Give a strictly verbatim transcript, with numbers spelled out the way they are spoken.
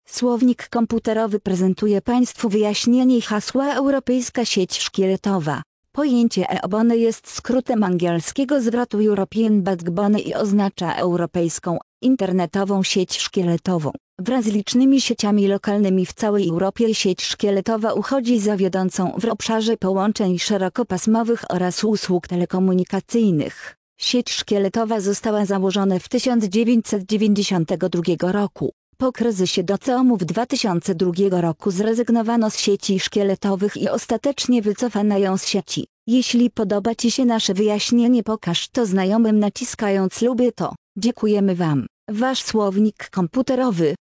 Słownik komputerowy prezentuje Państwu wyjaśnienie hasła Europejska sieć szkieletowa. Pojęcie e-backbone jest skrótem angielskiego zwrotu European Backbone i oznacza europejską, internetową sieć szkieletową. Wraz z licznymi sieciami lokalnymi w całej Europie sieć szkieletowa uchodzi za wiodącą w obszarze połączeń szerokopasmowych oraz usług telekomunikacyjnych. Sieć szkieletowa została założona w tysiąc dziewięćset dziewięćdziesiątym drugim roku. Po kryzysie docomu w dwa tysiące drugim roku zrezygnowano z sieci szkieletowych i ostatecznie wycofano ją z sieci. Jeśli podoba Ci się nasze wyjaśnienie, pokaż to znajomym naciskając lubię to. Dziękujemy Wam. Wasz słownik komputerowy.